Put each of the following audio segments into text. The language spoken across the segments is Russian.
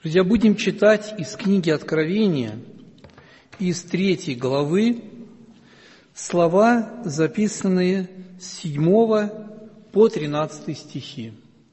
Друзья, будем читать из книги Откровения, из 3 главы, слова, записанные с 7 по 13 стихи.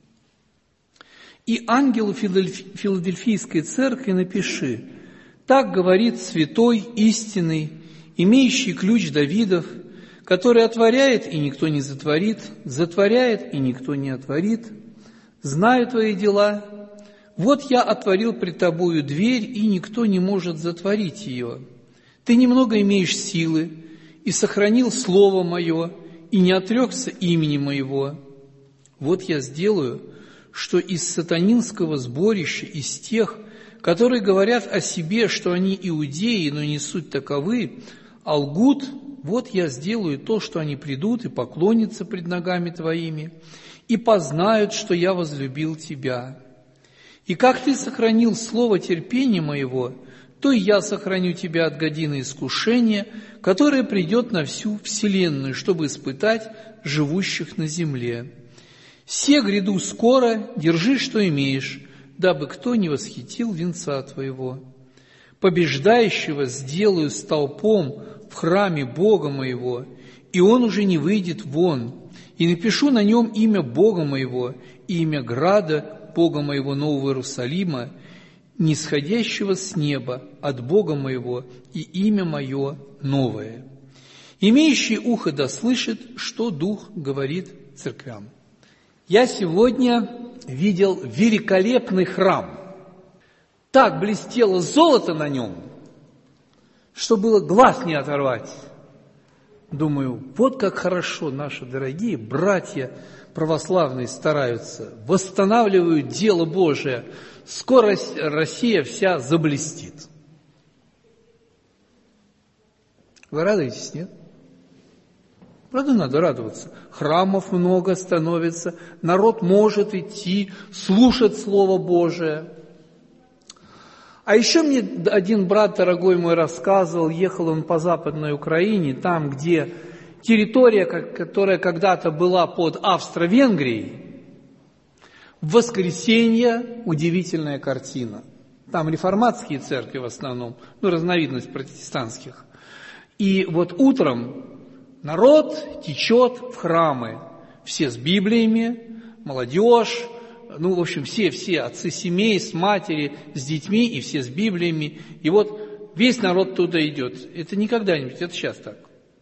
«И ангелу Филадельфийской церкви напиши: так говорит святой, истинный, имеющий ключ Давидов, который отворяет, и никто не затворит, затворяет, и никто не отворит. Знаю твои дела. Вот я отворил пред тобою дверь, и никто не может затворить ее. Ты немного имеешь силы, и сохранил слово мое, и не отрекся имени моего. Вот я сделаю, что из сатанинского сборища, из тех, которые говорят о себе, что они иудеи, но не суть таковы, а лгут, вот я сделаю то, что они придут и поклонятся пред ногами твоими, и познают, что я возлюбил тебя. И как ты сохранил слово терпения моего, то и я сохраню тебя от годины искушения, которое придет на всю вселенную, чтобы испытать живущих на земле. Се гряду скоро, держи, что имеешь, дабы кто не восхитил венца твоего. Побеждающего сделаю столпом в храме Бога моего, и он уже не выйдет вон, и напишу на нем имя Бога моего и имя града Бога моего Нового Иерусалима, нисходящего с неба от Бога моего, и имя мое новое. Имеющий ухо да слышит, что Дух говорит церквям». Я сегодня видел великолепный храм. Так блестело золото на нем, что было глаз не оторвать. Думаю, вот как хорошо наши дорогие братья православные стараются, восстанавливают дело Божие. Скоро Россия вся заблестит. Вы радуетесь, нет? Правда, надо радоваться. Храмов много становится, народ может идти, слушать Слово Божие. А еще мне один брат, дорогой мой, рассказывал, ехал он по Западной Украине, там, где территория, которая когда-то была под Австро-Венгрией, в воскресенье удивительная картина. Там реформатские церкви в основном, разновидность протестантских. И вот утром народ течет в храмы, все с Библиями, молодежь, в общем, все отцы семей, с матери, с детьми, и все с Библиями. И вот весь народ туда идет. Это не когда-нибудь, это сейчас так.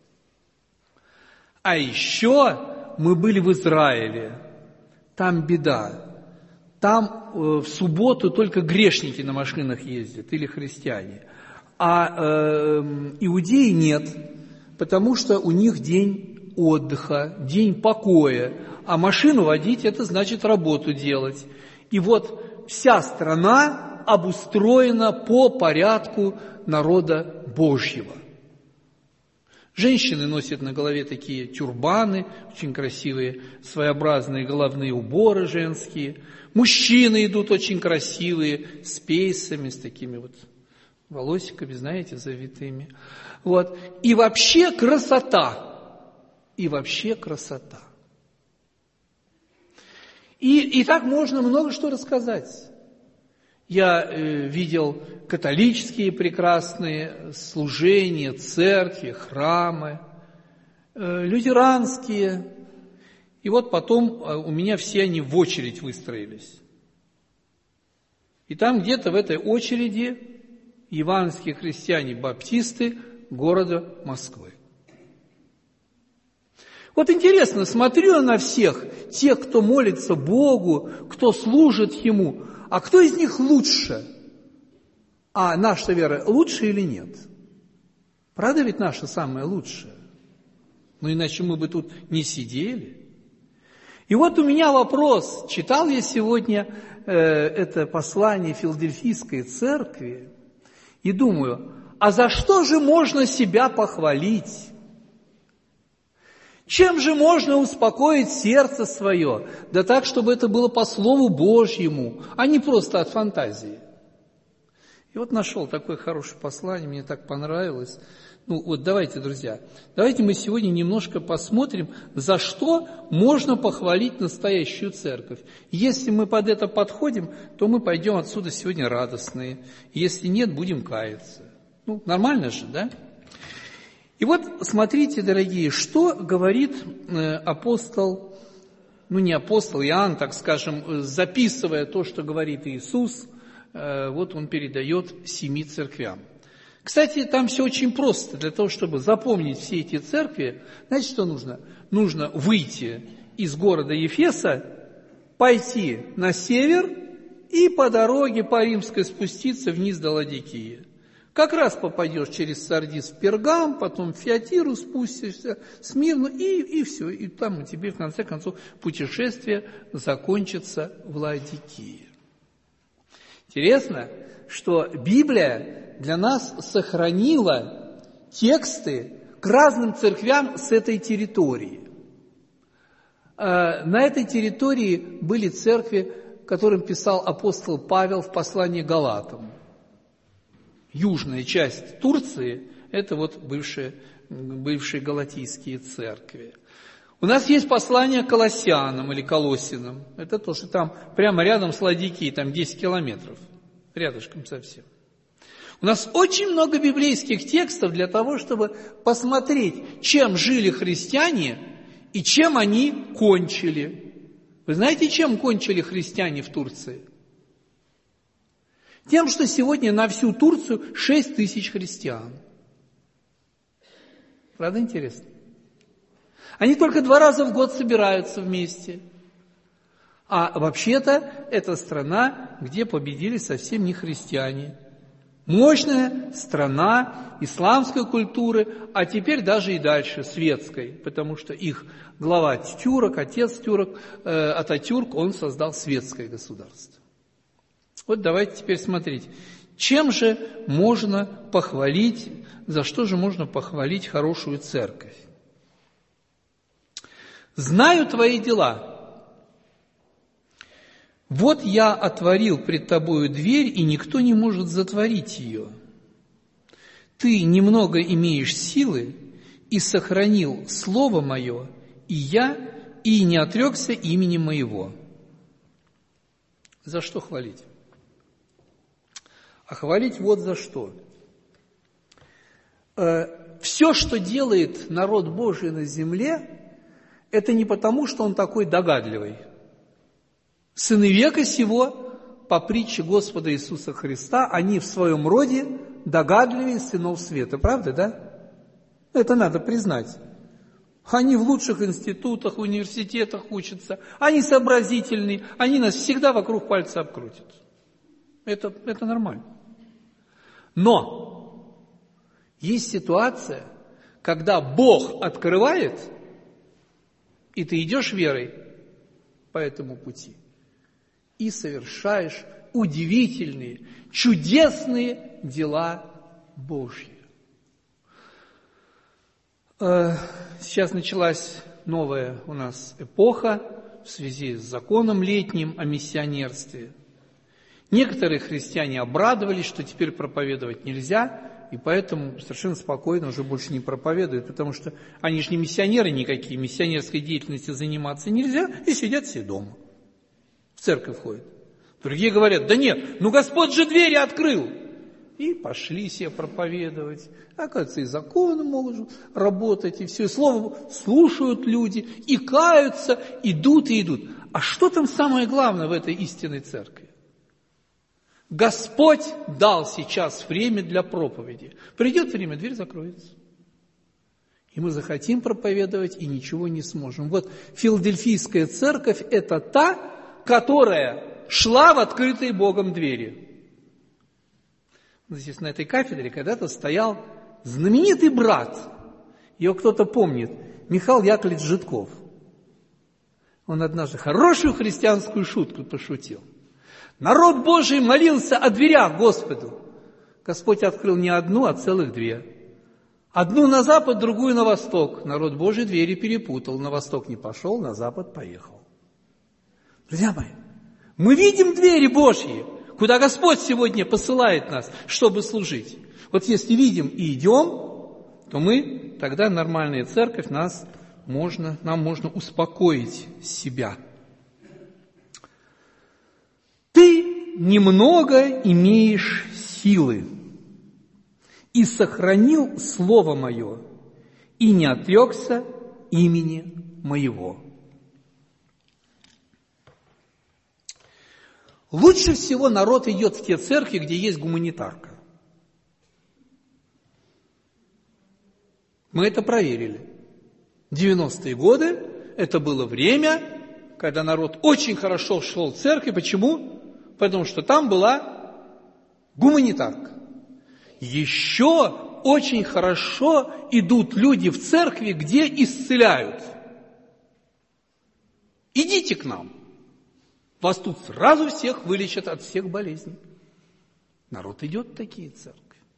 А еще мы были в Израиле. Там беда. Там в субботу только грешники на машинах ездят, или христиане. А иудеи нет, потому что у них день отдыха, день покоя. А машину водить – это значит работу делать. И вот вся страна обустроена по порядку народа Божьего. Женщины носят на голове такие тюрбаны, очень красивые, своеобразные головные уборы женские. Мужчины идут очень красивые, с пейсами, с такими вот волосиками, знаете, завитыми. Вот. И вообще красота. И вообще красота. И так можно много что рассказать. Я видел католические прекрасные служения, церкви, храмы, лютеранские. И вот потом у меня все они в очередь выстроились. И там где-то в этой очереди евангельские христиане-баптисты города Москвы. Вот интересно, смотрю я на всех, тех, кто молится Богу, кто служит Ему, а кто из них лучше? А наша вера лучше или нет? Правда ведь наша самая лучшая? Иначе мы бы тут не сидели. И вот у меня вопрос. Читал я сегодня это послание Филадельфийской церкви и думаю, а за что же можно себя похвалить? Чем же можно успокоить сердце свое? Да так, чтобы это было по Слову Божьему, а не просто от фантазии. И вот нашел такое хорошее послание, мне так понравилось. Ну вот давайте, друзья, давайте мы сегодня немножко посмотрим, за что можно похвалить настоящую церковь. Если мы под это подходим, то мы пойдем отсюда сегодня радостные. Если нет, будем каяться. Ну, нормально же, да? И вот смотрите, дорогие, что говорит апостол, ну не апостол, Иоанн, так скажем, записывая то, что говорит Иисус, вот он передает 7 церквям. Кстати, там все очень просто. Для того, чтобы запомнить все эти церкви, знаете, что нужно? Нужно выйти из города Ефеса, пойти на север и по дороге по Римской спуститься вниз до Ладикии. Как раз попадешь через Сардис в Пергам, потом в Фиатиру спустишься, Смирну, и все. И там у тебя, в конце концов, путешествие закончится в Ладикии. Интересно, что Библия для нас сохранила тексты к разным церквям с этой территории. На этой территории были церкви, которым писал апостол Павел в послании Галатам. Южная часть Турции – это вот бывшие галатийские церкви. У нас есть послание Колоссянам или Колоссинам. Это тоже там, прямо рядом с Ладикией, там 10 километров, рядышком совсем. У нас очень много библейских текстов для того, чтобы посмотреть, чем жили христиане и чем они кончили. Вы знаете, чем кончили христиане в Турции? Тем, что сегодня на всю Турцию 6 тысяч христиан. Правда интересно? Они только 2 раза в год собираются вместе. А вообще-то это страна, где победили совсем не христиане. Мощная страна исламской культуры, а теперь даже и дальше светской, потому что их глава тюрок, отец тюрок, Ататюрк, он создал светское государство. Вот давайте теперь смотреть, чем же можно похвалить, за что же можно похвалить хорошую церковь. «Знаю твои дела. Вот я отворил пред тобою дверь, и никто не может затворить ее. Ты немного имеешь силы, и сохранил слово мое, и я, и не отрекся имени моего». За что хвалить? А хвалить вот за что. Все, что делает народ Божий на земле, это не потому, что он такой догадливый. Сыны века сего, по притче Господа Иисуса Христа, они в своем роде догадливее сынов света. Правда, да? Это надо признать. Они в лучших институтах, университетах учатся, они сообразительные, они нас всегда вокруг пальца обкрутят. Это нормально. Но есть ситуация, когда Бог открывает, и ты идешь верой по этому пути и совершаешь удивительные, чудесные дела Божьи. Сейчас началась новая у нас эпоха в связи с законом летним о миссионерстве. Некоторые христиане обрадовались, что теперь проповедовать нельзя, и поэтому совершенно спокойно уже больше не проповедуют, потому что они же не миссионеры никакие, миссионерской деятельностью заниматься нельзя, и сидят все дома. В церковь ходят. Другие говорят, да нет, ну Господь же двери открыл. И пошли себе проповедовать. Оказывается, и законы могут работать, и все. И слово слушают люди, и каются, идут и идут. А что там самое главное в этой истинной церкви? Господь дал сейчас время для проповеди. Придет время, дверь закроется. И мы захотим проповедовать, и ничего не сможем. Вот Филадельфийская церковь – это та, которая шла в открытые Богом двери. Здесь на этой кафедре когда-то стоял знаменитый брат. Его кто-то помнит. Михаил Яковлевич Житков. Он однажды хорошую христианскую шутку пошутил. Народ Божий молился о дверях Господу. Господь открыл не одну, а целых 2. Одну на запад, другую на восток. Народ Божий двери перепутал. На восток не пошел, на запад поехал. Друзья мои, мы видим двери Божьи. куда Господь сегодня посылает нас, чтобы служить. Вот если видим и идем, то мы, тогда нормальная церковь, нам можно успокоить себя. Ты немного имеешь силы, и сохранил слово мое, и не отрекся имени моего. Лучше всего народ идет в те церкви, где есть гуманитарка. Мы это проверили. 90-е годы это было время, когда народ очень хорошо шел в церковь. Почему? Потому что там была гуманитарка. Еще очень хорошо идут люди в церкви, где исцеляют. Идите к нам. Вас тут сразу всех вылечат от всех болезней. Народ идет в такие церкви.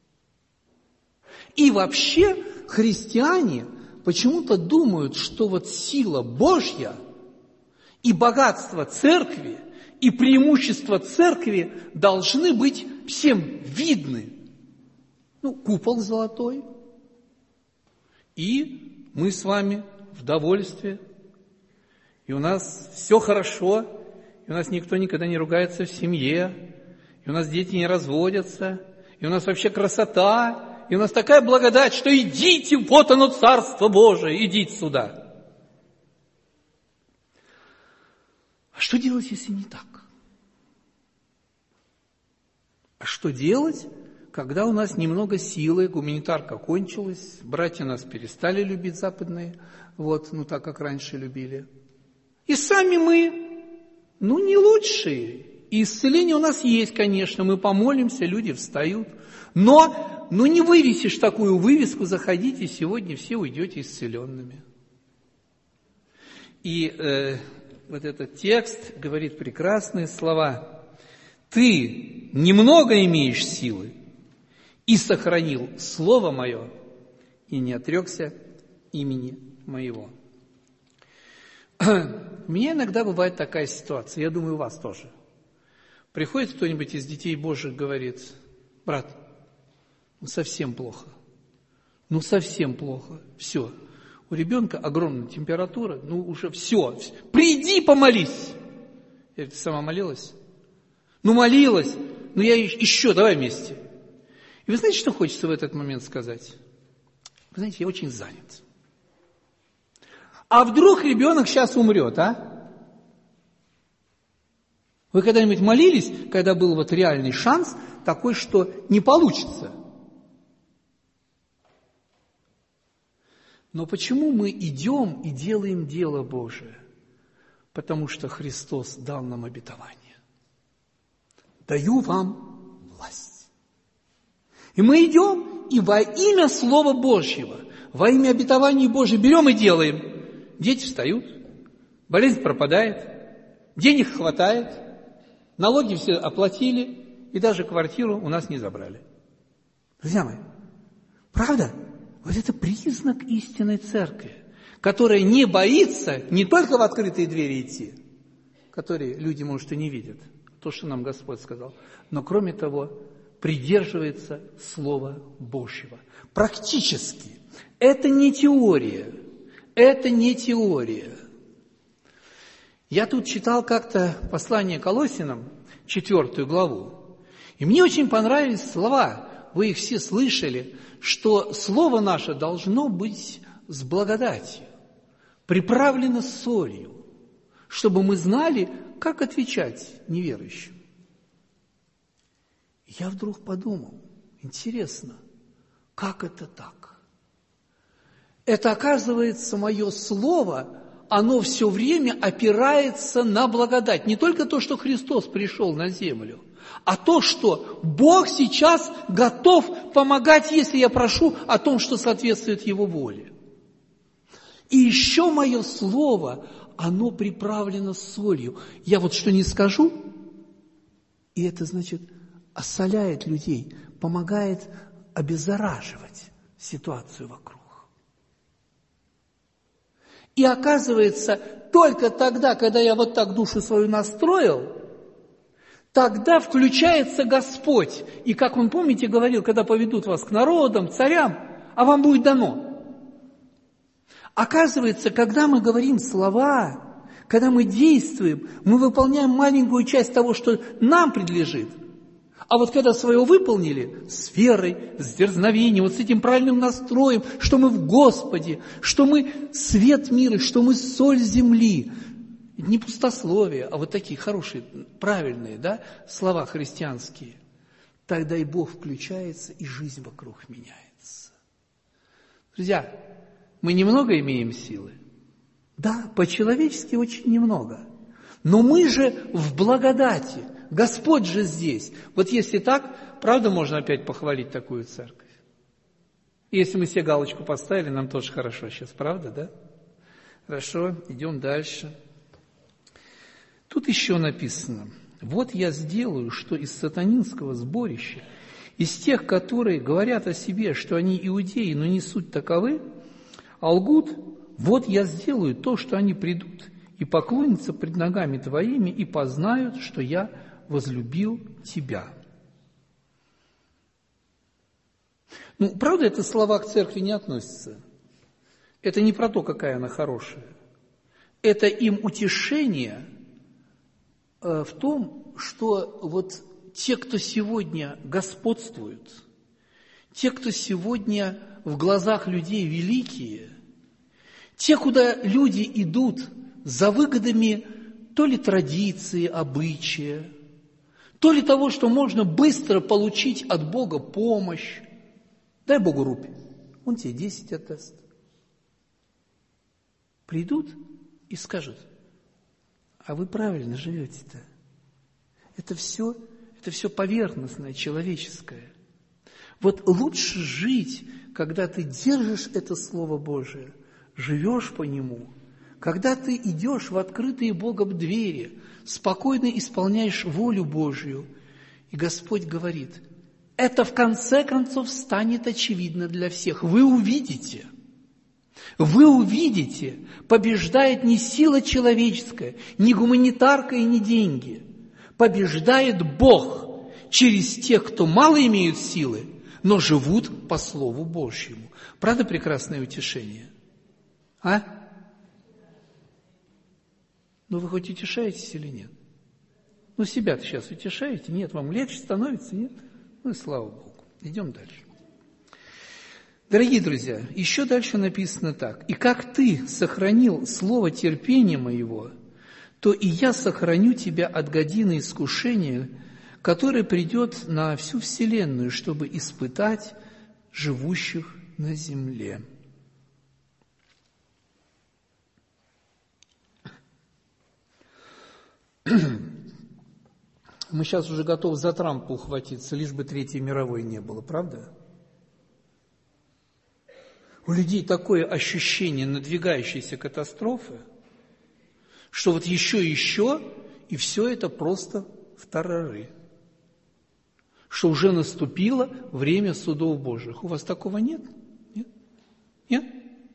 И вообще христиане почему-то думают, что вот сила Божья и богатство церкви, и преимущества церкви должны быть всем видны. Купол золотой, и мы с вами в довольстве, и у нас все хорошо, и у нас никто никогда не ругается в семье, и у нас дети не разводятся, и у нас вообще красота, и у нас такая благодать, что идите, вот оно Царство Божие, идите сюда. А что делать, если не так? А что делать, когда у нас немного силы, гуманитарка кончилась, братья нас перестали любить западные, так, как раньше любили. И сами мы, не лучшие. И исцеление у нас есть, конечно, мы помолимся, люди встают. Но не вывесишь такую вывеску, заходите, сегодня все уйдете исцеленными. И вот этот текст говорит прекрасные слова. Ты немного имеешь силы, и сохранил слово мое, и не отрекся имени моего. У меня иногда бывает такая ситуация, я думаю, у вас тоже. Приходит кто-нибудь из детей Божьих, говорит: брат, совсем плохо, совсем плохо, все. У ребенка огромная температура, уже все, приди помолись. Я говорю: ты сама молилась? Молилась, я еще, давай вместе. И вы знаете, что хочется в этот момент сказать? Вы знаете, я очень занят. А вдруг ребенок сейчас умрет, а? Вы когда-нибудь молились, когда был реальный шанс такой, что не получится? Но почему мы идем и делаем дело Божие? Потому что Христос дал нам обетование. Даю вам власть. И мы идем, и во имя Слова Божьего, во имя обетования Божьего берем и делаем. Дети встают, болезнь пропадает, денег хватает, налоги все оплатили, и даже квартиру у нас не забрали. Друзья мои, правда? Вот это признак истинной церкви, которая не боится не только в открытые двери идти, которые люди, может, и не видят, то, что нам Господь сказал, но, кроме того, придерживается Слова Божьего. Практически. Это не теория. Это не теория. Я тут читал как-то послание Колоссянам, 4 главу, и мне очень понравились слова, вы их все слышали, что слово наше должно быть с благодатью, приправлено солью, чтобы мы знали, как отвечать неверующим. Я вдруг подумал, интересно, как это так? Это, оказывается, мое слово, оно все время опирается на благодать. Не только то, что Христос пришел на землю, а то, что Бог сейчас готов помогать, если я прошу о том, что соответствует Его воле. И еще мое слово, оно приправлено солью. Я что не скажу, и это значит осоляет людей, помогает обеззараживать ситуацию вокруг. И оказывается, только тогда, когда я так душу свою настроил, тогда включается Господь. И, как он, помните, говорил, когда поведут вас к народам, царям, а вам будет дано. Оказывается, когда мы говорим слова, когда мы действуем, мы выполняем маленькую часть того, что нам принадлежит. А вот когда свое выполнили, с верой, с дерзновением, вот с этим правильным настроем, что мы в Господе, что мы свет мира, что мы соль земли, не пустословие, а вот такие хорошие, правильные, да, слова христианские, тогда и Бог включается, и жизнь вокруг меняется. Друзья, мы немного имеем силы? Да, по-человечески очень немного. Но мы же в благодати. Господь же здесь. Вот если так, правда, можно опять похвалить такую церковь? Если мы себе галочку поставили, нам тоже хорошо сейчас, правда, да? Хорошо, идем дальше. Тут еще написано: «Вот я сделаю, что из сатанинского сборища, из тех, которые говорят о себе, что они иудеи, но не суть таковы, а лгут, вот я сделаю то, что они придут и поклонятся пред ногами твоими и познают, что я возлюбил тебя». Ну, правда, это слова к церкви не относятся. Это не про то, какая она хорошая. Это им утешение в том, что вот те, кто сегодня господствуют, те, кто сегодня в глазах людей великие, те, куда люди идут за выгодами то ли традиции, обычая, то ли того, что можно быстро получить от Бога помощь. Дай Богу рубль, он тебе 10 отдаст. Придут и скажут: а вы правильно живете-то. Это все поверхностное, человеческое. Вот лучше жить, когда ты держишь это Слово Божие, живешь по нему, когда ты идешь в открытые Богом двери, спокойно исполняешь волю Божью, и Господь говорит: это в конце концов станет очевидно для всех. Вы увидите, побеждает не сила человеческая, не гуманитарка и не деньги. Побеждает Бог через тех, кто мало имеют силы, но живут по Слову Божьему. Правда, прекрасное утешение? А? Ну, вы хоть утешаетесь или нет? Ну, себя-то сейчас утешаете? Нет, вам легче становится? Нет? Ну, и слава Богу. Идем дальше. Дорогие друзья, еще дальше написано так: «И как ты сохранил слово терпения моего, то и я сохраню тебя от годины искушения, которое придет на всю вселенную, чтобы испытать живущих на земле». Мы сейчас уже готовы за Трампа ухватиться, лишь бы Третьей мировой не было, правда? У людей такое ощущение надвигающейся катастрофы, что вот еще, и все это просто в тарары. Что уже наступило время судов Божьих. У вас такого нет? Нет? Нет?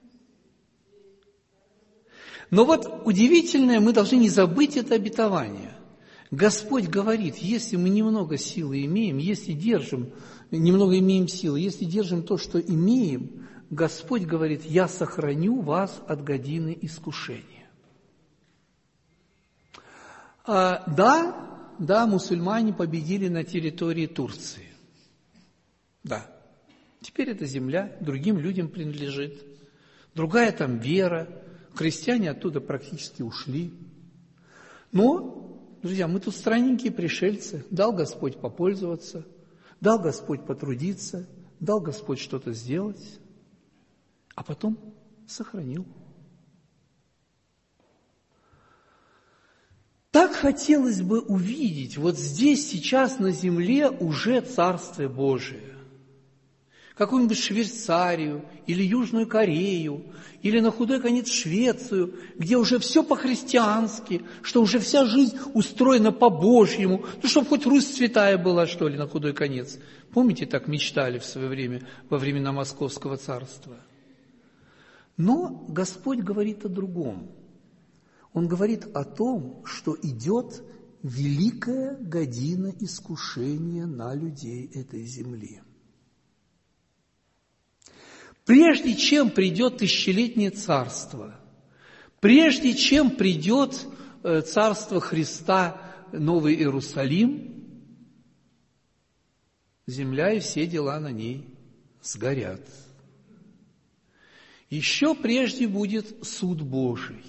Но вот удивительное, мы должны не забыть это обетование. Господь говорит: если мы немного силы имеем, если держим, немного имеем силы, если держим то, что имеем, Господь говорит: я сохраню вас от годины искушения. Да, мусульмане победили на территории Турции. Да. Теперь эта земля другим людям принадлежит. Другая там вера. Христиане оттуда практически ушли. Но, друзья, мы тут странненькие пришельцы. Дал Господь попользоваться, дал Господь потрудиться, дал Господь что-то сделать, а потом сохранил. Так хотелось бы увидеть вот здесь, сейчас на земле уже Царствие Божие. Какую-нибудь Швейцарию или Южную Корею, или на худой конец Швецию, где уже все по-христиански, что уже вся жизнь устроена по-божьему, ну, чтобы хоть Русь святая была, что ли, на худой конец. Помните, так мечтали в свое время, во времена Московского царства? Но Господь говорит о другом. Он говорит о том, что идет великая година искушения на людей этой земли. Прежде чем придет тысячелетнее царство, прежде чем придет царство Христа, Новый Иерусалим, земля и все дела на ней сгорят. Еще прежде будет суд Божий.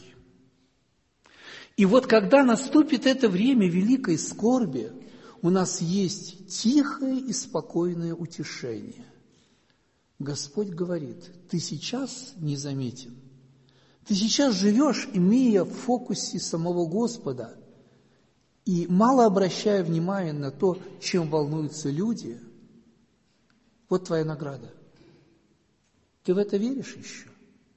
И вот когда наступит это время великой скорби, у нас есть тихое и спокойное утешение. Господь говорит: ты сейчас незаметен, ты сейчас живешь, имея в фокусе самого Господа, и мало обращая внимания на то, чем волнуются люди. Вот твоя награда. Ты в это веришь еще?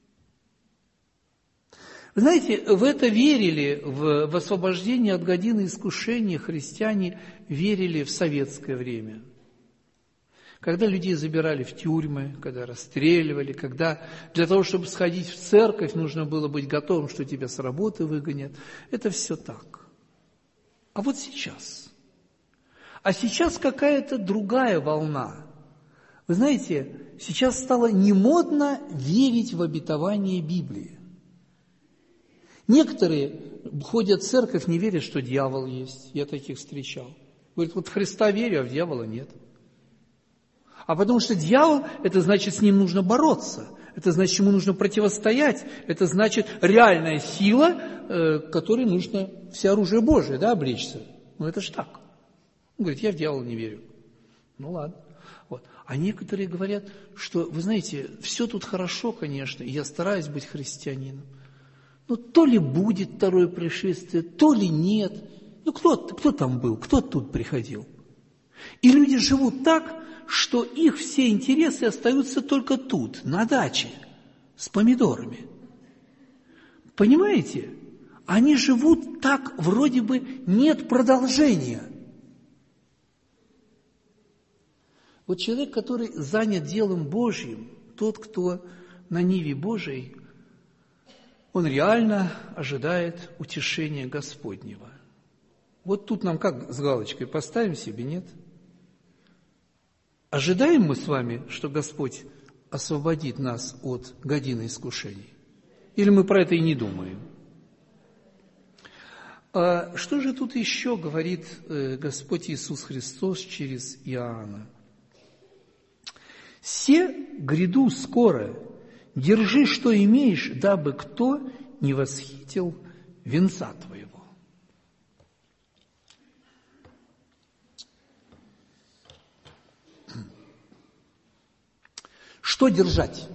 Вы знаете, в это верили, в освобождение от годины искушения христиане верили в советское время. Когда людей забирали в тюрьмы, когда расстреливали, когда для того, чтобы сходить в церковь, нужно было быть готовым, что тебя с работы выгонят. Это все так. А вот сейчас. А сейчас какая-то другая волна. Вы знаете, сейчас стало немодно верить в обетование Библии. Некоторые ходят в церковь, не верят, что дьявол есть. Я таких встречал. Говорят, вот в Христа верю, а в дьявола нет. А потому что дьявол, это значит, с ним нужно бороться. Это значит, ему нужно противостоять. Это значит, реальная сила, которой нужно все оружие Божие, облечься. Ну, это ж так. Он говорит, я в дьявола не верю. Ну, ладно. Вот. А некоторые говорят, что, вы знаете, все тут хорошо, конечно, и я стараюсь быть христианином. Но то ли будет второе пришествие, то ли нет. Ну, кто там был, кто тут приходил? И люди живут так, что их все интересы остаются только тут, на даче, с помидорами. Понимаете? Они живут так, вроде бы нет продолжения. Вот человек, который занят делом Божьим, тот, кто на ниве Божией, он реально ожидает утешения Господнего. Вот тут нам как с галочкой поставим себе, нет? Ожидаем мы с вами, что Господь освободит нас от годины искушений? Или мы про это и не думаем? А что же тут еще говорит Господь Иисус Христос через Иоанна? «Се гряду скоро, держи, что имеешь, дабы кто не восхитил венца твоего». Что держать?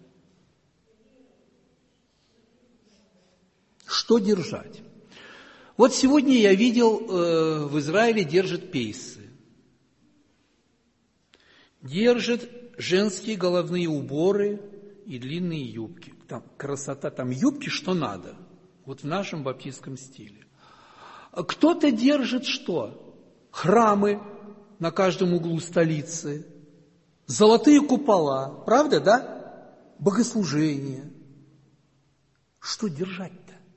Что держать? Вот сегодня я видел, в Израиле держат пейсы. Держат женские головные уборы и длинные юбки. Там красота, там юбки, что надо. Вот в нашем баптистском стиле. Кто-то держит что? Храмы на каждом углу столицы. Золотые купола. Правда, да? Богослужения. Что держать-то?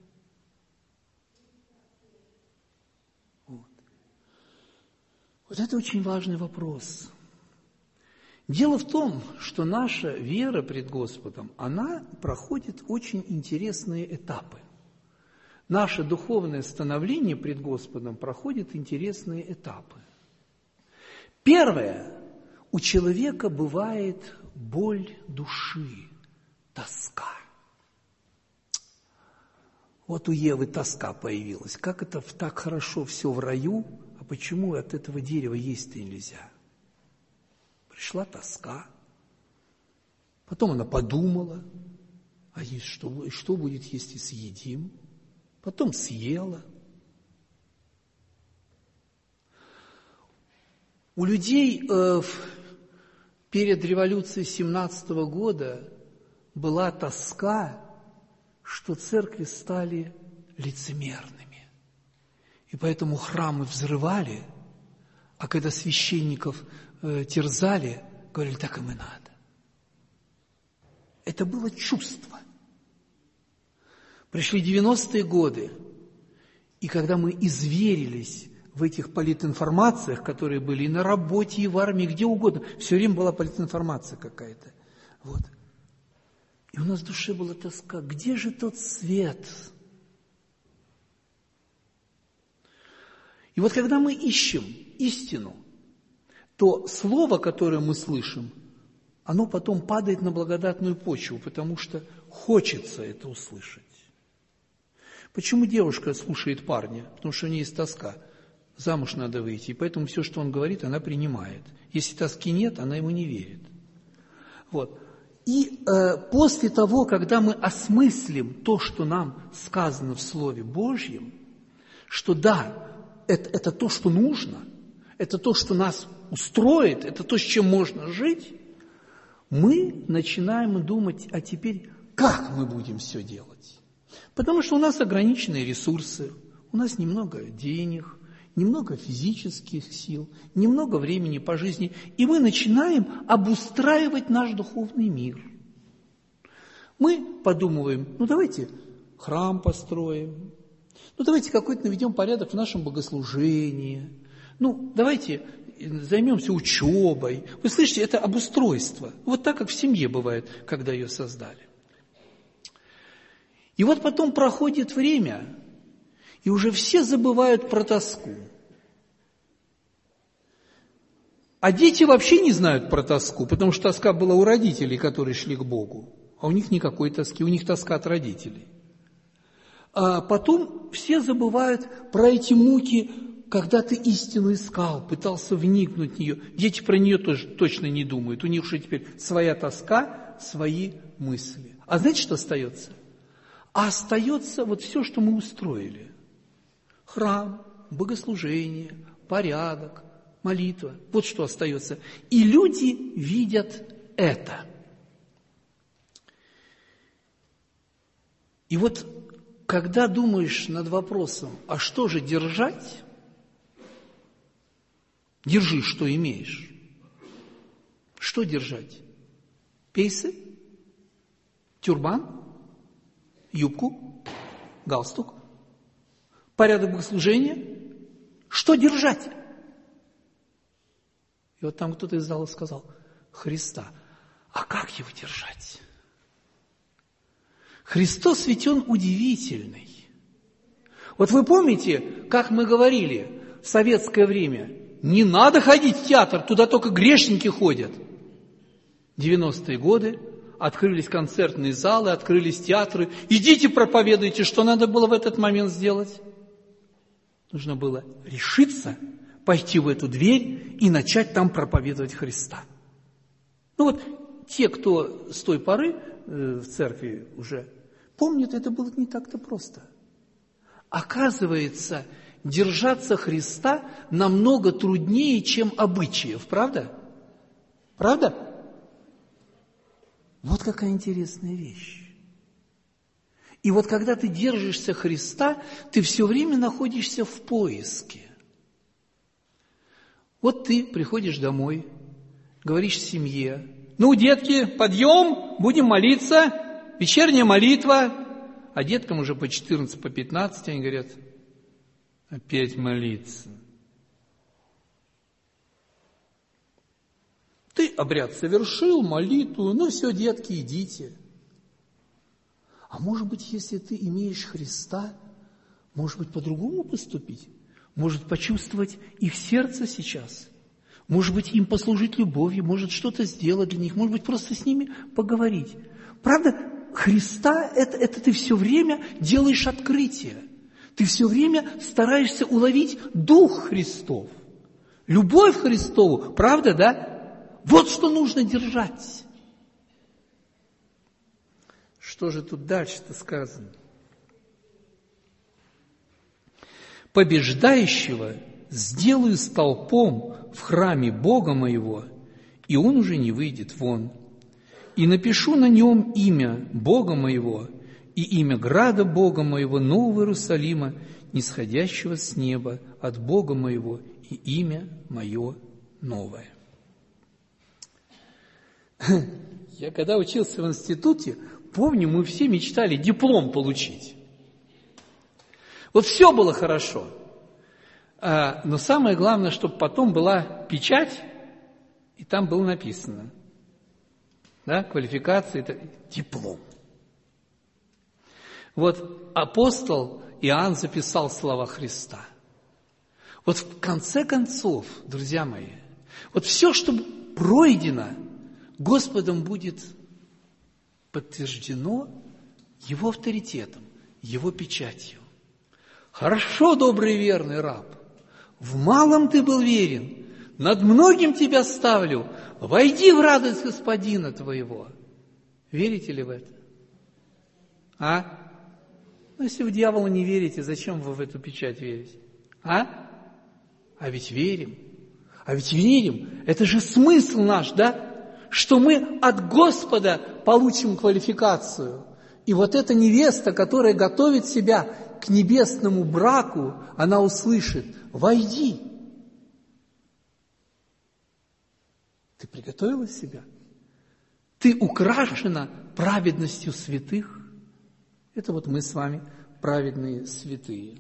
Вот это очень важный вопрос. Дело в том, что наша вера пред Господом, она проходит очень интересные этапы. Наше духовное становление пред Господом проходит интересные этапы. Первое. У человека бывает боль души, тоска. Вот у Евы тоска появилась. Как это так хорошо все в раю, а почему от этого дерева есть-то нельзя? Пришла тоска. Потом она подумала, а есть что будет, если съедим? Потом съела. У людей перед революцией 17 года была тоска, что церкви стали лицемерными. И поэтому храмы взрывали, а когда священников терзали, говорили, так им и надо. Это было чувство. Пришли 90-е годы, И когда мы изверились в этих политинформациях, которые были и на работе, и в армии, где угодно, все время была политинформация какая-то. Вот. И у нас в душе была тоска. Где же тот свет? И вот когда мы ищем истину, то слово, которое мы слышим, оно потом падает на благодатную почву, потому что хочется это услышать. Почему девушка слушает парня? Потому что у нее есть тоска. Замуж надо выйти, и поэтому все, что он говорит, она принимает. Если тоски нет, она ему не верит. Вот. И после того, когда мы осмыслим то, что нам сказано в Слове Божьем, что да, это то, что нужно, это то, что нас устроит, это то, с чем можно жить, мы начинаем думать, а теперь как мы будем все делать? Потому что у нас ограниченные ресурсы, у нас немного денег, немного физических сил, немного времени по жизни, и мы начинаем обустраивать наш духовный мир. Мы подумываем, давайте храм построим, давайте какой-то наведем порядок в нашем богослужении, давайте займемся учебой. Вы слышите, это обустройство. Вот так, как в семье бывает, когда ее создали. И вот потом проходит время, и уже все забывают про тоску. А дети вообще не знают про тоску, потому что тоска была у родителей, которые шли к Богу. А у них никакой тоски, у них тоска от родителей. А потом все забывают про эти муки, когда ты истину искал, пытался вникнуть в нее. Дети про нее тоже точно не думают. У них уже теперь своя тоска, свои мысли. А знаете, что остается? А остается вот все, что мы устроили. Храм, богослужение, порядок, молитва. Вот что остается. И люди видят это. И вот, когда думаешь над вопросом, а что же держать? Держи, что имеешь. Что держать? Пейсы? Тюрбан? Юбку? Галстук? Порядок богослужения? Что держать? И вот там кто-то из зала сказал, Христа. А как его держать? Христос ведь Он удивительный. Вот вы помните, как мы говорили в советское время, не надо ходить в театр, туда только грешники ходят. 90-е годы, открылись концертные залы, открылись театры. Идите проповедуйте, что надо было в этот момент сделать? Нужно было решиться, пойти в эту дверь и начать там проповедовать Христа. Те, кто с той поры в церкви уже помнят, это было не так-то просто. Оказывается, держаться Христа намного труднее, чем обычаев, правда? Правда? Вот какая интересная вещь. И вот когда ты держишься Христа, ты все время находишься в поиске. Вот ты приходишь домой, говоришь семье, детки, подъем, будем молиться, вечерняя молитва, а деткам уже по 14, по 15, они говорят, опять молиться. Ты обряд совершил, молитву, все, детки, идите. А может быть, если ты имеешь Христа, может быть, по-другому поступить? Может, почувствовать их сердце сейчас? Может быть, им послужить любовью, может, что-то сделать для них, может быть, просто с ними поговорить. Правда, Христа, это ты все время делаешь открытие. Ты все время стараешься уловить Дух Христов, любовь Христову, правда, да? Вот что нужно держать. Что же тут дальше-то сказано? Побеждающего сделаю столпом в храме Бога моего, и он уже не выйдет вон. И напишу на нем имя Бога моего и имя града Бога моего, Нового Иерусалима, нисходящего с неба от Бога моего, и имя мое новое. Я когда учился в институте, помню, мы все мечтали диплом получить. Вот все было хорошо. Но самое главное, чтобы потом была печать, и там было написано, да, квалификация, это диплом. Вот апостол Иоанн записал слова Христа. Вот в конце концов, друзья мои, вот все, что пройдено, Господом будет подтверждено Его авторитетом, Его печатью. Хорошо, добрый и верный раб, в малом ты был верен, над многим тебя ставлю, войди в радость Господина твоего. Верите ли в это? Ну, если вы дьяволу не верите, зачем вы в эту печать верите? А ведь верим. Это же смысл наш, да? Что мы от Господа получим квалификацию. И вот эта невеста, которая готовит себя к небесному браку, она услышит: войди. Ты приготовила себя? Ты украшена праведностью святых? Это вот мы с вами праведные святые.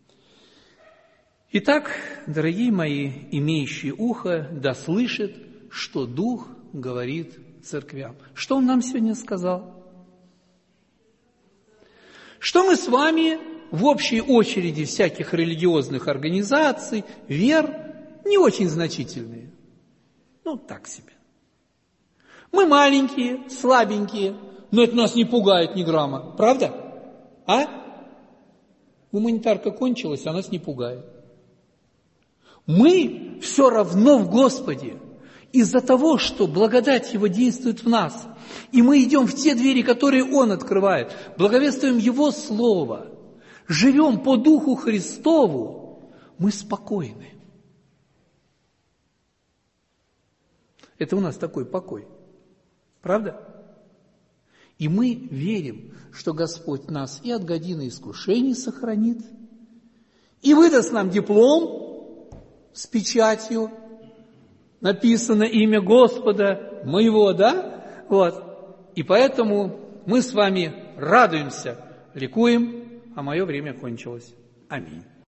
Итак, дорогие мои, имеющие ухо, да слышит, что Дух говорит церквям. Что Он нам сегодня сказал? Что мы с вами в общей очереди всяких религиозных организаций, вер, не очень значительные. Так себе. Мы маленькие, слабенькие, но это нас не пугает ни грамма. Правда? Гуманитарка кончилась, а нас не пугает. Мы все равно в Господе. Из-за того, что благодать Его действует в нас, и мы идем в те двери, которые Он открывает, благовествуем Его Слово, живем по Духу Христову, мы спокойны. Это у нас такой покой. Правда? И мы верим, что Господь нас и от годины искушений сохранит, и выдаст нам диплом с печатью, написано имя Господа моего, да? И поэтому мы с вами радуемся, ликуем, а мое время кончилось. Аминь.